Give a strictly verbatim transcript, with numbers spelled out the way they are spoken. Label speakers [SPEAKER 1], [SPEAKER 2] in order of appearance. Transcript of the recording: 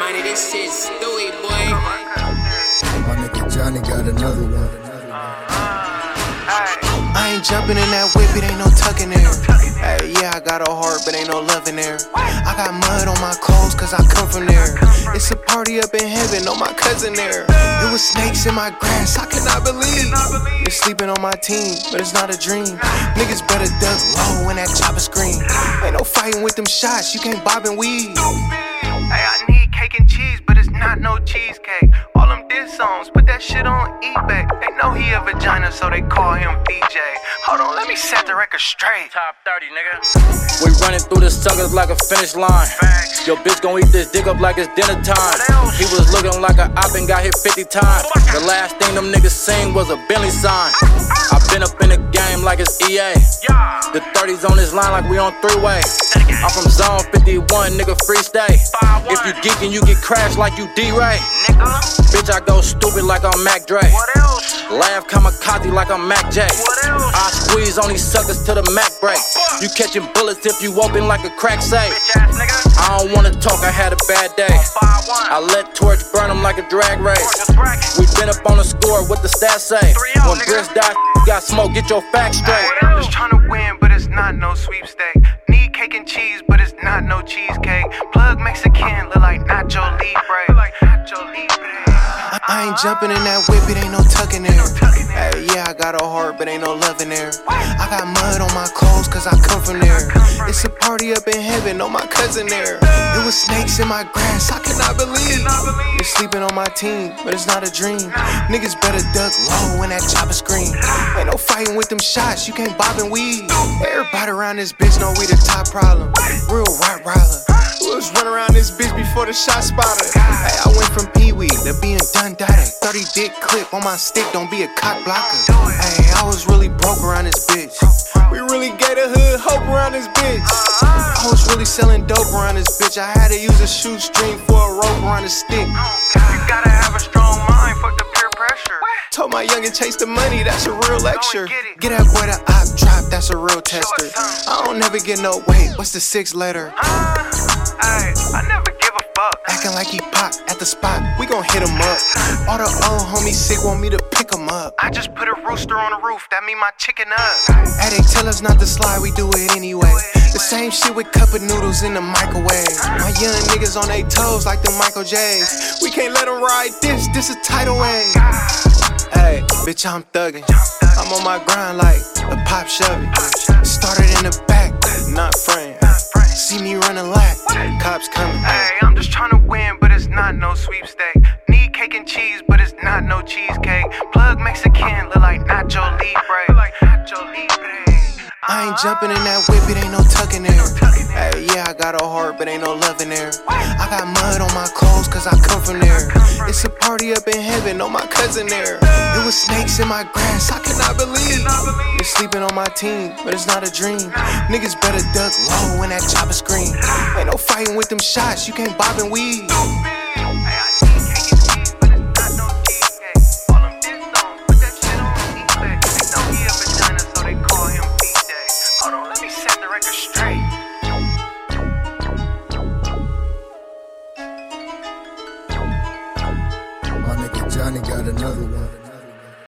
[SPEAKER 1] Johnny, this shit stupid, boy.
[SPEAKER 2] My nigga Johnny got another one.
[SPEAKER 3] I ain't jumping in that whip, it ain't no tucking there. Hey, yeah, I got a heart, but ain't no love in there. I got mud on my clothes, cause I come from there. It's a party up in heaven, no my cousin there. It was snakes in my grass, I cannot believe. They're sleeping on my team, but it's not a dream. Niggas better duck low when that chopper scream. Ain't no fighting with them shots, you can't bob and weave. Hey, I need cake and cheese, but it's not no cheesecake. All them diss songs, put that shit on eBay. They know he a vagina, so they call him V J. Hold on, let me set the record straight. Top thirty, nigga.
[SPEAKER 4] We running through the suckers like a finish line.
[SPEAKER 3] Facts.
[SPEAKER 4] Your bitch gon' eat this dick up like it's dinner time. He was looking like a op and got hit fifty times. The last thing them niggas seen was a Bentley sign. I been up in the game like it's E A. The thirties on this line like we on three-way. I'm from zone fifty-one, nigga, free stay. If you geekin', you get crashed like you D-Ray. Bitch, I go stupid like I'm Mac Dre. Laugh kamikaze like I'm Mac J. I squeeze on these suckers till the Mac break. You catching bullets if you open like a crack safe. I don't wanna talk, I had a bad day. I let torch burn them like a drag race. We been up on the score, what the stats say. When Briss die, you got smoke, get your facts straight.
[SPEAKER 3] I'm just tryna win, but it's not no sweepstake. Need cake and cheese, but it's not no cheesecake. Plug Mexican, look like Nacho Libre. I, I ain't jumping in that whip, it ain't no tucking there. Hey, yeah, I got a heart, but ain't no love in there. I got mud on my clothes, cause I come from there. It's a party up in heaven, no my cousin there. It was snakes in my grass, I cannot believe. They're sleeping on my team, but it's not a dream. Niggas better duck low when that chopper scream. Ain't no fighting with them shots, you can't bob and weave. Everybody around this bitch know we the top problem. Real Rottweiler. Who was running around this bitch before the shot spotter? Hey, I went from Pee-wee to being Dundada. thirty dick clip on my stick, don't be a cock blocker. Hey, I was really broke around this bitch. We really gave the hood hope around this bitch. I was really selling dope around this bitch. I had to use a shoestring for a rope around a stick. You gotta have a strong mind, fuck the peer pressure. Told my youngin' chase the money, that's a real lecture. Get that boy the op drop, that's a real tester. I don't never get no wait, what's the sixth letter? Ay, I never give a fuck. Acting like he pop at the spot, we gon' hit him up. All the old homies sick want me to pick him up. I just put a rooster on the roof, that mean my chicken up. Hey, they tell us not to slide, we do it anyway. The same shit with cup of noodles in the microwave. My young niggas on they toes like the Michael J's. We can't let them ride this, this is tidal wave. Hey, bitch, I'm thuggin'. I'm on my grind like a pop Chevy. Started in the back, not frame. See me running lap, cops coming. Hey, I'm just tryna win, but it's not no sweepstake. Need cake and cheese, but it's not no cheesecake. Plug Mexican, look like Nacho Libre. I ain't jumping in that whip, it ain't no tucking there. Hey, yeah, I got a heart, but ain't no love in there. I got mud on my clothes, cause I come from there. It's a party up in heaven, no my cousin there. It was snakes in my grass, I cannot believe. They're sleeping on my team, but it's not a dream. Niggas better duck low when that chopper scream. Ain't no fighting with them shots, you can't bob and weave.